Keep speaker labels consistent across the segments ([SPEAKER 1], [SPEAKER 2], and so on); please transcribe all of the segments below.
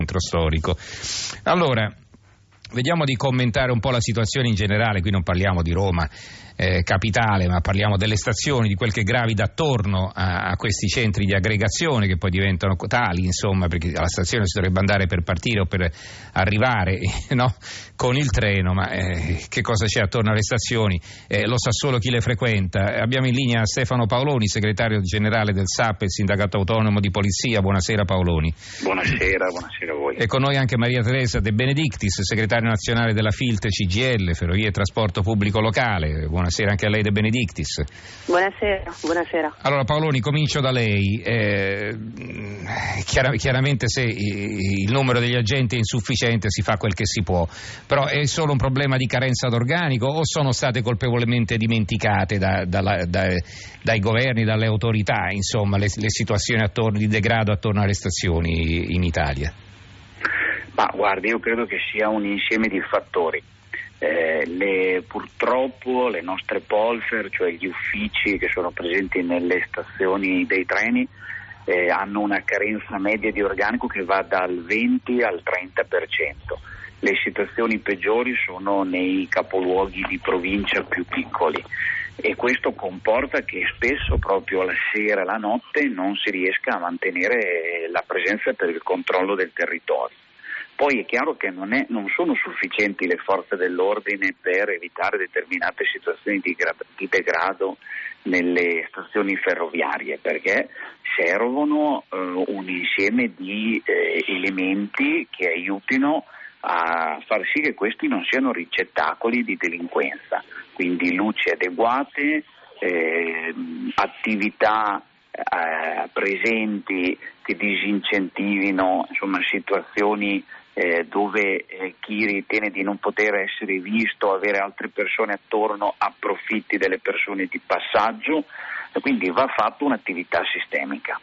[SPEAKER 1] centro storico. Allora, vediamo di commentare un po' la situazione in generale. Qui non parliamo di Roma capitale, ma parliamo delle stazioni, di quel che gravita attorno a questi centri di aggregazione che poi diventano tali, insomma, perché alla stazione si dovrebbe andare per partire o per arrivare, no? Con il treno, ma che cosa c'è attorno alle stazioni? Lo sa solo chi le frequenta. Abbiamo in linea Stefano Paoloni, segretario generale del SAP, il Sindacato Autonomo di Polizia. Buonasera Paoloni.
[SPEAKER 2] Buonasera a voi.
[SPEAKER 1] E con noi anche Maria Teresa De Benedictis, segretario nazionale della FILT CGIL, Ferrovie e Trasporto Pubblico Locale. Buonasera anche a lei De Benedictis.
[SPEAKER 3] Buonasera.
[SPEAKER 1] Allora Paoloni, comincio da lei. Chiaramente se il numero degli agenti è insufficiente si fa quel che si può, però è solo un problema di carenza d'organico o sono state colpevolmente dimenticate dai governi, dalle autorità, insomma, le situazioni di degrado attorno alle stazioni in Italia?
[SPEAKER 2] Ma guardi, io credo che sia un insieme di fattori. Purtroppo le nostre polfer, cioè gli uffici che sono presenti nelle stazioni dei treni, hanno una carenza media di organico che va dal 20 al 30%. Le situazioni peggiori sono nei capoluoghi di provincia più piccoli e questo comporta che spesso proprio la sera e la notte non si riesca a mantenere la presenza per il controllo del territorio. Poi è chiaro che non sono sufficienti le forze dell'ordine per evitare determinate situazioni di degrado nelle stazioni ferroviarie, perché servono un insieme di elementi che aiutino a far sì che questi non siano ricettacoli di delinquenza, quindi luci adeguate, attività presenti che disincentivino, insomma, situazioni dove chi ritiene di non poter essere visto, avere altre persone attorno, approfitti delle persone di passaggio, quindi va fatta un'attività sistemica.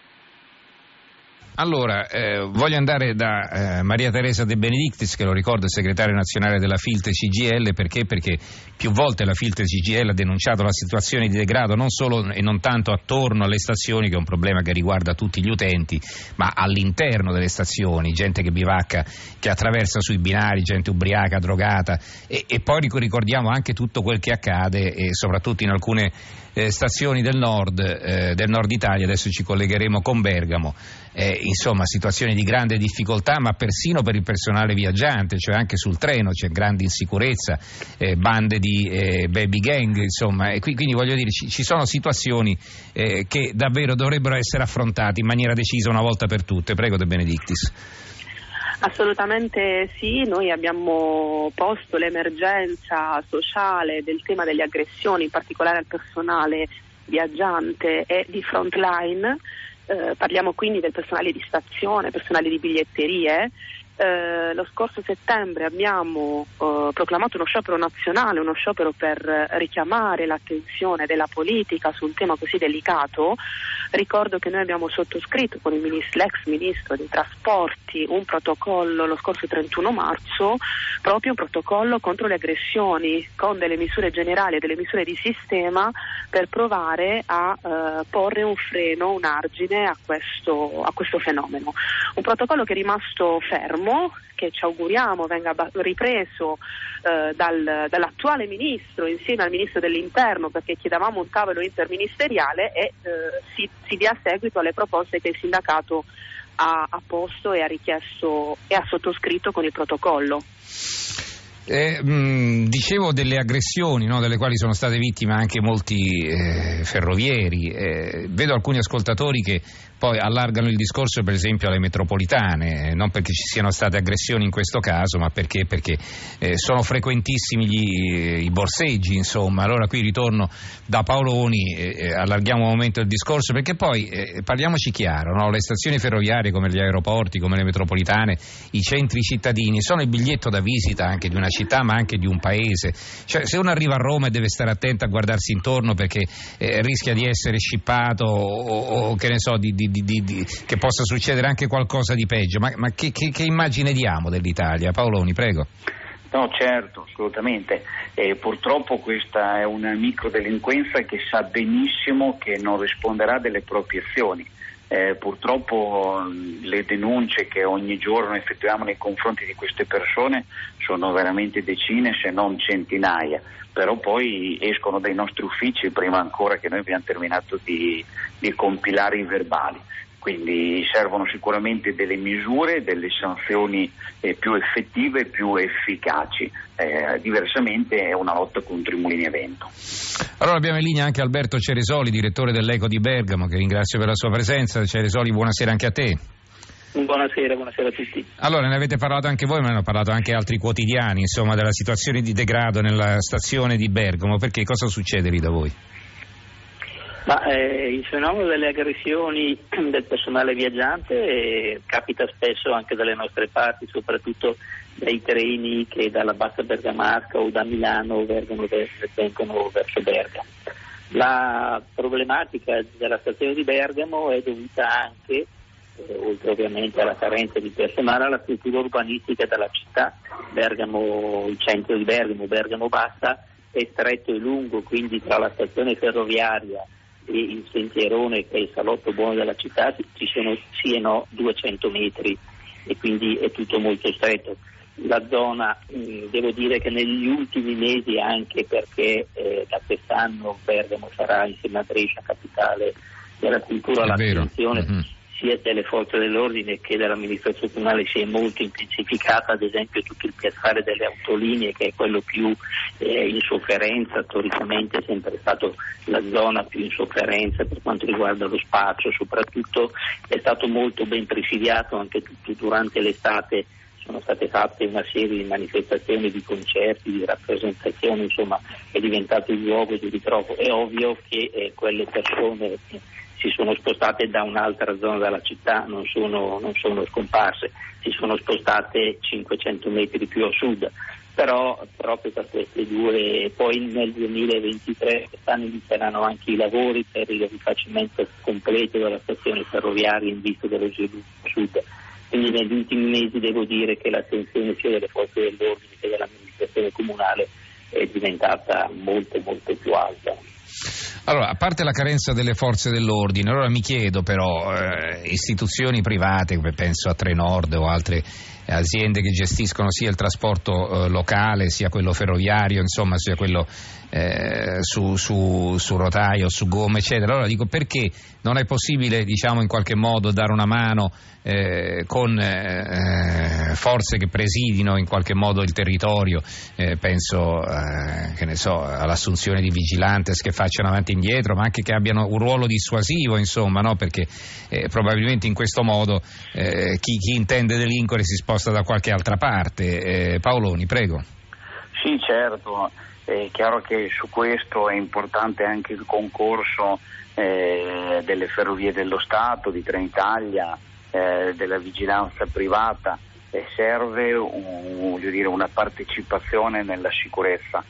[SPEAKER 1] Allora, voglio andare da Maria Teresa De Benedictis, che lo ricordo è segretaria nazionale della FILT CGIL, perché più volte la FILT CGIL ha denunciato la situazione di degrado non solo e non tanto attorno alle stazioni, che è un problema che riguarda tutti gli utenti, ma all'interno delle stazioni, gente che bivacca, che attraversa sui binari, gente ubriaca, drogata, e poi ricordiamo anche tutto quel che accade, e soprattutto in alcune stazioni del nord Italia. Adesso ci collegheremo con Bergamo. Insomma, situazioni di grande difficoltà, ma persino per il personale viaggiante, cioè anche sul treno c'è grande insicurezza, bande di baby gang, insomma, e quindi voglio dire, ci sono situazioni che davvero dovrebbero essere affrontate in maniera decisa una volta per tutte. Prego De Benedictis.
[SPEAKER 3] Assolutamente sì, noi abbiamo posto l'emergenza sociale del tema delle aggressioni, in particolare al personale viaggiante e di frontline. Parliamo quindi del personale di stazione, personale di biglietterie. Lo scorso settembre abbiamo proclamato uno sciopero nazionale, uno sciopero per richiamare l'attenzione della politica su un tema così delicato. Ricordo che noi abbiamo sottoscritto con l'ex ministro dei trasporti un protocollo lo scorso 31 marzo, proprio un protocollo contro le aggressioni, con delle misure generali e delle misure di sistema per provare a porre un freno, un argine a questo fenomeno. Un protocollo che è rimasto fermo, che ci auguriamo venga ripreso dall'attuale ministro insieme al ministro dell'interno, perché chiedevamo un tavolo interministeriale e si dia seguito alle proposte che il sindacato ha posto e ha richiesto e ha sottoscritto con il protocollo.
[SPEAKER 1] Dicevo delle aggressioni, no, delle quali sono state vittime anche molti ferrovieri. Vedo alcuni ascoltatori che poi allargano il discorso per esempio alle metropolitane, non perché ci siano state aggressioni in questo caso, ma perché sono frequentissimi i borseggi, insomma. Allora qui ritorno da Paoloni, allarghiamo un momento il discorso, perché poi parliamoci chiaro, no? Le stazioni ferroviarie come gli aeroporti, come le metropolitane, i centri cittadini sono il biglietto da visita anche di una città ma anche di un paese. Cioè, se uno arriva a Roma deve stare attento a guardarsi intorno perché rischia di essere scippato o che ne so, che possa succedere anche qualcosa di peggio. Ma che immagine diamo dell'Italia? Paoloni, prego.
[SPEAKER 2] No, certo, assolutamente. Purtroppo questa è una microdelinquenza che sa benissimo che non risponderà delle proprie azioni. Purtroppo le denunce che ogni giorno effettuiamo nei confronti di queste persone sono veramente decine se non centinaia, però poi escono dai nostri uffici prima ancora che noi abbiamo terminato di compilare i verbali. Quindi servono sicuramente delle misure, delle sanzioni più effettive e più efficaci, diversamente è una lotta contro i mulini a vento.
[SPEAKER 1] Allora abbiamo in linea anche Alberto Ceresoli, direttore dell'Eco di Bergamo, che ringrazio per la sua presenza. Ceresoli, buonasera anche a te.
[SPEAKER 4] Buonasera a tutti.
[SPEAKER 1] Allora, ne avete parlato anche voi, ma ne hanno parlato anche altri quotidiani, insomma, della situazione di degrado nella stazione di Bergamo. Perché cosa succede lì da voi?
[SPEAKER 4] Il fenomeno delle aggressioni del personale viaggiante capita spesso anche dalle nostre parti, soprattutto dai treni che dalla Bassa Bergamasca o da Milano vengono verso Bergamo. La problematica della stazione di Bergamo è dovuta anche, oltre ovviamente alla carenza di personale, alla struttura urbanistica della città. Bergamo, il centro di Bergamo Bassa, è stretto e lungo, quindi tra la stazione ferroviaria e il sentierone, che è il salotto buono della città, siano 200 metri e quindi è tutto molto stretto. La zona, devo dire che negli ultimi mesi, anche perché da quest'anno Bergamo sarà insieme a Brescia capitale della cultura, l'attenzione sia delle forze dell'ordine che dell'amministrazione comunale si è molto intensificata. Ad esempio tutto il piazzale delle autolinee, che è quello più in sofferenza, storicamente è sempre stato la zona più in sofferenza per quanto riguarda lo spazio, soprattutto è stato molto ben presidiato anche tutto durante l'estate. Sono state fatte una serie di manifestazioni, di concerti, di rappresentazioni, insomma è diventato il luogo di ritrovo. È ovvio che quelle persone si sono spostate da un'altra zona della città, non sono scomparse, si sono spostate 500 metri più a sud, però proprio per queste due, poi nel 2023 quest'anno inizieranno anche i lavori per il rifacimento completo della stazione ferroviaria in vista dello sviluppo sud. Quindi negli ultimi mesi devo dire che l'attenzione sia delle forze dell'ordine che dell'amministrazione comunale è diventata molto molto più alta.
[SPEAKER 1] Allora, a parte la carenza delle forze dell'ordine, allora mi chiedo però, istituzioni private, penso a Trenord o altre aziende che gestiscono sia il trasporto locale, sia quello ferroviario, insomma sia quello su rotaio, su gomme, eccetera. Allora dico, perché non è possibile, diciamo, in qualche modo dare una mano con forze che presidino in qualche modo il territorio, penso che ne so, all'assunzione di vigilantes che facciano avanti e indietro, ma anche che abbiano un ruolo dissuasivo, insomma, no? Perché probabilmente in questo modo chi intende delinquere si sposta da qualche altra parte. Paoloni, prego.
[SPEAKER 2] Sì, certo, è chiaro che su questo è importante anche il concorso delle Ferrovie dello Stato, di Trenitalia, della vigilanza privata. Serve una partecipazione nella sicurezza.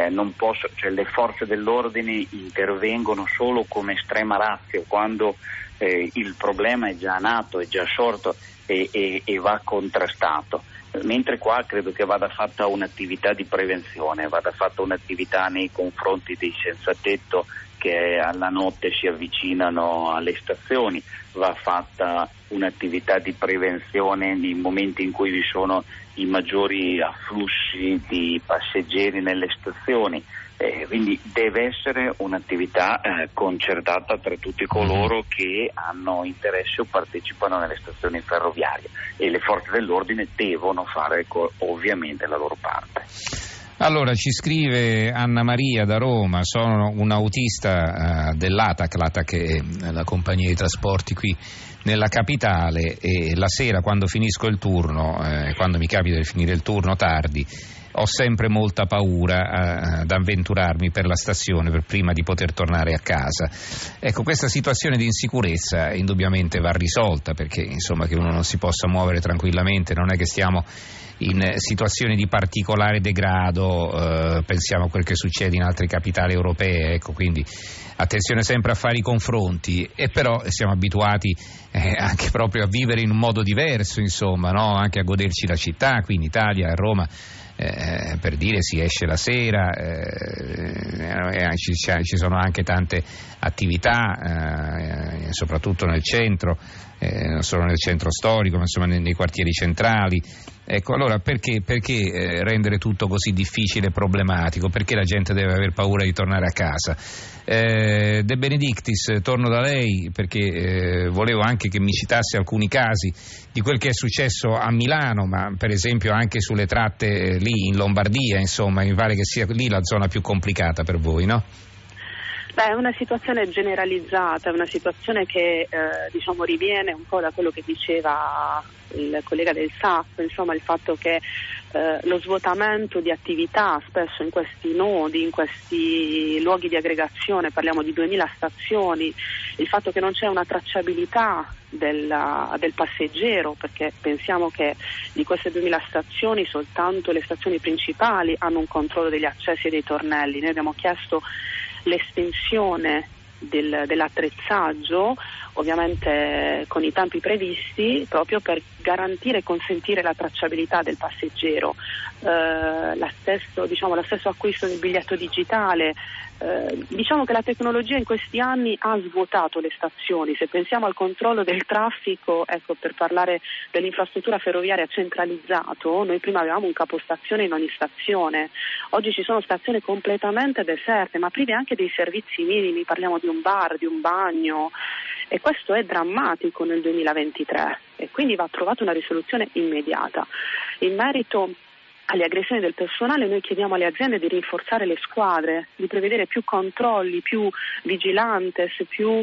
[SPEAKER 2] Le forze dell'ordine intervengono solo come estrema ratio, quando il problema è già nato, è già sorto e va contrastato. Mentre qua credo che vada fatta un'attività di prevenzione, vada fatta un'attività nei confronti dei senzatetto che alla notte si avvicinano alle stazioni, va fatta un'attività di prevenzione nei momenti in cui vi sono i maggiori afflussi di passeggeri nelle stazioni, quindi deve essere un'attività concertata tra tutti coloro che hanno interesse o partecipano nelle stazioni ferroviarie, e le forze dell'ordine devono fare ovviamente la loro parte.
[SPEAKER 1] Allora, ci scrive Anna Maria da Roma: sono un autista dell'ATAC, l'ATAC è la compagnia di trasporti qui nella capitale, e la sera quando finisco il turno, quando mi capita di finire il turno tardi, ho sempre molta paura ad avventurarmi per la stazione per prima di poter tornare a casa. Ecco, questa situazione di insicurezza indubbiamente va risolta, perché insomma che uno non si possa muovere tranquillamente, non è che stiamo in situazioni di particolare degrado, pensiamo a quel che succede in altre capitali europee, ecco, quindi attenzione sempre a fare i confronti, e però siamo abituati anche proprio a vivere in un modo diverso, insomma, no? Anche a goderci la città, qui in Italia, a Roma. per dire si esce la sera, ci sono anche tante attività, soprattutto nel centro, non solo nel centro storico, ma insomma nei quartieri centrali. Ecco, allora perché rendere tutto così difficile e problematico? Perché la gente deve aver paura di tornare a casa? De Benedictis, torno da lei perché volevo anche che mi citasse alcuni casi di quel che è successo a Milano, ma per esempio anche sulle tratte lì in Lombardia, insomma, mi pare che sia lì la zona più complicata per voi, no?
[SPEAKER 3] Beh, è una situazione generalizzata, è una situazione che riviene un po' da quello che diceva il collega del SAF, insomma il fatto che lo svuotamento di attività spesso in questi nodi, in questi luoghi di aggregazione, parliamo di 2000 stazioni, il fatto che non c'è una tracciabilità del passeggero, perché pensiamo che di queste 2000 stazioni soltanto le stazioni principali hanno un controllo degli accessi e dei tornelli. Noi abbiamo chiesto l'estensione dell'attrezzaggio, ovviamente con i tempi previsti, proprio per garantire e consentire la tracciabilità del passeggero. Lo stesso acquisto del biglietto digitale. Diciamo che la tecnologia in questi anni ha svuotato le stazioni. Se pensiamo al controllo del traffico, ecco, per parlare dell'infrastruttura ferroviaria centralizzato, noi prima avevamo un capostazione in ogni stazione, oggi ci sono stazioni completamente deserte, ma prive anche dei servizi minimi, parliamo di un bar, di un bagno, e questo è drammatico nel 2023 e quindi va trovata una risoluzione immediata. In merito alle aggressioni del personale, noi chiediamo alle aziende di rinforzare le squadre, di prevedere più controlli, più vigilantes, più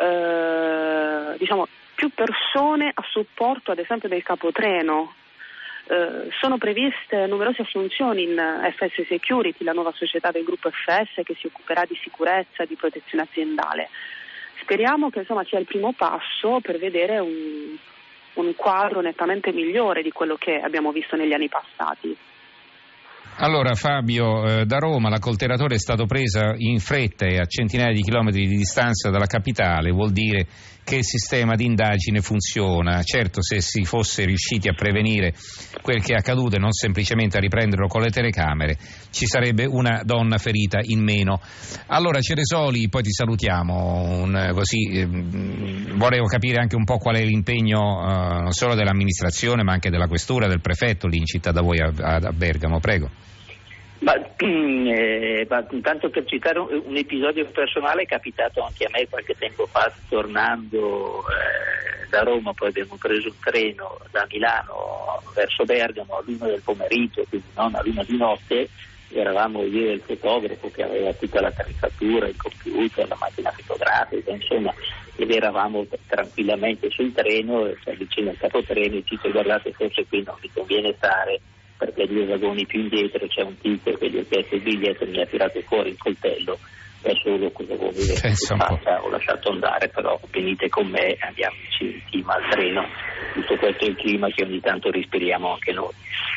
[SPEAKER 3] persone a supporto ad esempio del capotreno. Sono previste numerose assunzioni in FS Security, la nuova società del gruppo FS che si occuperà di sicurezza e di protezione aziendale. Speriamo che sia il primo passo per vedere un quadro nettamente migliore di quello che abbiamo visto negli anni passati.
[SPEAKER 1] Allora Fabio, da Roma la Colteratore è stato presa in fretta e a centinaia di chilometri di distanza dalla capitale, vuol dire che il sistema di indagine funziona. Certo, se si fosse riusciti a prevenire quel che è accaduto e non semplicemente a riprenderlo con le telecamere, ci sarebbe una donna ferita in meno. Allora Ceresoli, poi ti salutiamo, volevo capire anche un po' qual è l'impegno non solo dell'amministrazione ma anche della questura, del prefetto lì in città da voi a Bergamo, prego.
[SPEAKER 4] Tanto per citare un episodio personale, è capitato anche a me qualche tempo fa, tornando da Roma, poi abbiamo preso un treno da Milano verso Bergamo all'1 del pomeriggio, quindi non all'1 di notte. Eravamo io e il fotografo che aveva tutta l'attrezzatura, il computer, la macchina fotografica, insomma, ed eravamo tranquillamente sul treno e si avvicina il capotreno e ci dice: guardate, forse qui non vi conviene stare, perché 2 vagoni più indietro c'è un tizio che gli ha chiesto il biglietto e mi ha tirato fuori il coltello. Da solo cosa vuol dire? Ho lasciato andare, però venite con me, andiamoci in clima al treno. Tutto questo è il clima che ogni tanto respiriamo anche noi.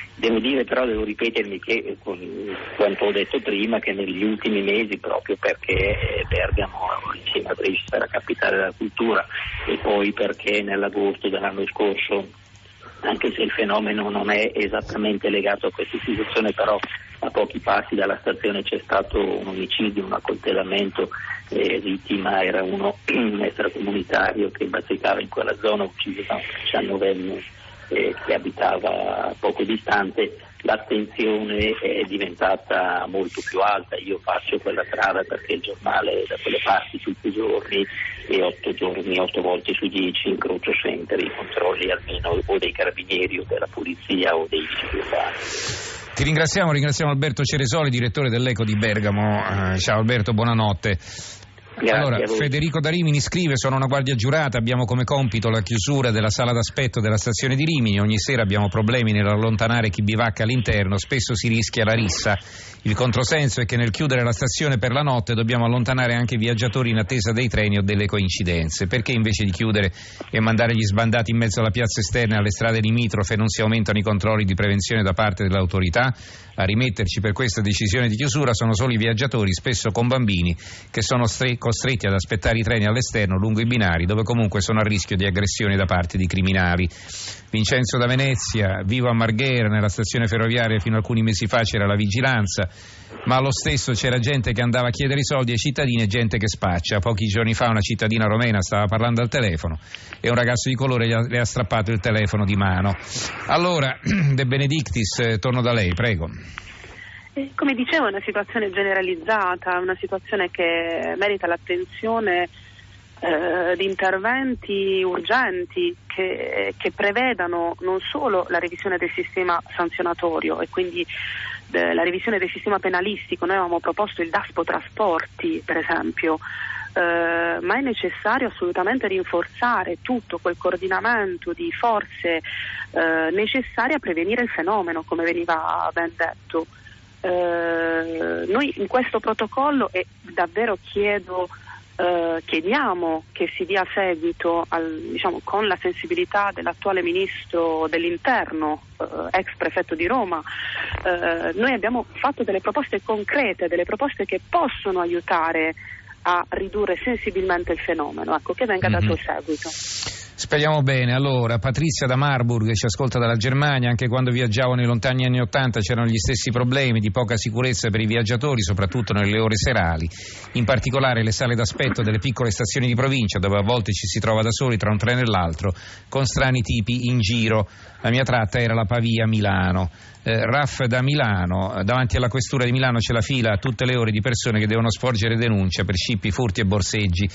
[SPEAKER 4] Devo ripetermi che con quanto ho detto prima, che negli ultimi mesi, proprio perché Bergamo insieme a Brescia era capitale della cultura e poi perché nell'agosto dell'anno scorso, anche se il fenomeno non è esattamente legato a questa istituzione, però a pochi passi dalla stazione c'è stato un omicidio, un accoltellamento, vittima era uno extracomunitario che bazzicava in quella zona, ucciso da un 19enne che abitava poco distante. L'attenzione è diventata molto più alta. Io faccio quella strada perché il giornale è da quelle parti tutti i giorni e 8 volte su 10 incrocio sempre i controlli almeno o dei carabinieri o della polizia o dei vigili urbani.
[SPEAKER 1] Ti ringraziamo Alberto Ceresoli, direttore dell'Eco di Bergamo. Ciao Alberto, buonanotte. Allora, Federico da Rimini scrive: sono una guardia giurata, abbiamo come compito la chiusura della sala d'aspetto della stazione di Rimini, ogni sera abbiamo problemi nell'allontanare chi bivacca all'interno, spesso si rischia la rissa. Il controsenso è che nel chiudere la stazione per la notte dobbiamo allontanare anche i viaggiatori in attesa dei treni o delle coincidenze. Perché invece di chiudere e mandare gli sbandati in mezzo alla piazza esterna e alle strade limitrofe non si aumentano i controlli di prevenzione da parte dell'autorità? A rimetterci per questa decisione di chiusura sono solo i viaggiatori, spesso con bambini, che sono costretti ad aspettare i treni all'esterno lungo i binari, dove comunque sono a rischio di aggressioni da parte di criminali. Vincenzo da Venezia: vivo a Marghera, nella stazione ferroviaria fino a alcuni mesi fa c'era la vigilanza, ma allo stesso c'era gente che andava a chiedere i soldi ai cittadini e gente che spaccia. Pochi giorni fa una cittadina romena stava parlando al telefono e un ragazzo di colore le ha strappato il telefono di mano. Allora, De Benedictis, torno da lei, prego.
[SPEAKER 3] Come dicevo, è una situazione generalizzata, una situazione che merita l'attenzione di interventi urgenti che prevedano non solo la revisione del sistema sanzionatorio e quindi la revisione del sistema penalistico. Noi avevamo proposto il Daspo trasporti, per esempio, ma è necessario assolutamente rinforzare tutto quel coordinamento di forze necessarie a prevenire il fenomeno, come veniva ben detto. Noi in questo protocollo, e davvero chiediamo che si dia seguito con la sensibilità dell'attuale ministro dell'interno, ex prefetto di Roma. Noi abbiamo fatto delle proposte concrete, delle proposte che possono aiutare a ridurre sensibilmente il fenomeno, ecco, che venga dato seguito.
[SPEAKER 1] Speriamo bene. Allora, Patrizia da Marburg ci ascolta dalla Germania: anche quando viaggiavo nei lontani anni '80 c'erano gli stessi problemi di poca sicurezza per i viaggiatori, soprattutto nelle ore serali, in particolare le sale d'aspetto delle piccole stazioni di provincia, dove a volte ci si trova da soli tra un treno e l'altro, con strani tipi in giro. La mia tratta era la Pavia-Milano. Raff da Milano: davanti alla questura di Milano c'è la fila a tutte le ore di persone che devono sporgere denuncia per scippi, furti e borseggi.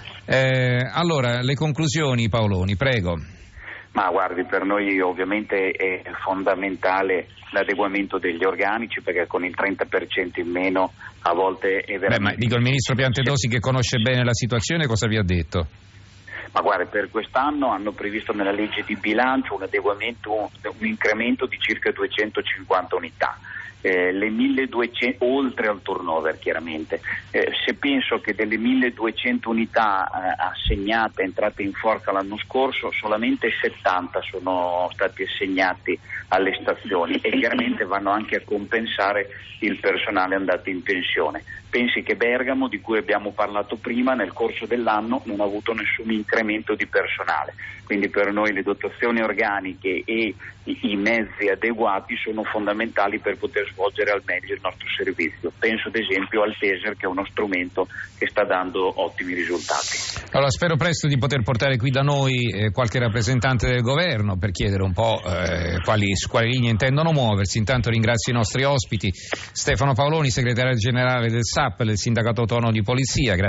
[SPEAKER 1] Allora, le conclusioni, Paoloni, prego.
[SPEAKER 2] Ma guardi, per noi ovviamente è fondamentale l'adeguamento degli organici, perché con il 30% in meno a volte è veramente...
[SPEAKER 1] Ma dico, il ministro Piantedosi, che conosce bene la situazione, cosa vi ha detto?
[SPEAKER 2] Ma guarda, per quest'anno hanno previsto nella legge di bilancio un adeguamento, un incremento di circa 250 unità. Le 1200 oltre al turnover, chiaramente. Se penso che delle 1200 unità assegnate, entrate in forza l'anno scorso, solamente 70 sono stati assegnati alle stazioni e chiaramente vanno anche a compensare il personale andato in pensione. Pensi che Bergamo, di cui abbiamo parlato prima, nel corso dell'anno non ha avuto nessun incremento di personale, quindi per noi le dotazioni organiche e i mezzi adeguati sono fondamentali per poter svolgere al meglio il nostro servizio. Penso ad esempio al Taser, che è uno strumento che sta dando ottimi risultati.
[SPEAKER 1] Allora, spero presto di poter portare qui da noi qualche rappresentante del governo per chiedere un po' su quali linee intendono muoversi. Intanto ringrazio i nostri ospiti: Stefano Paoloni, segretario generale del SAP, del Sindacato Autonomo di Polizia.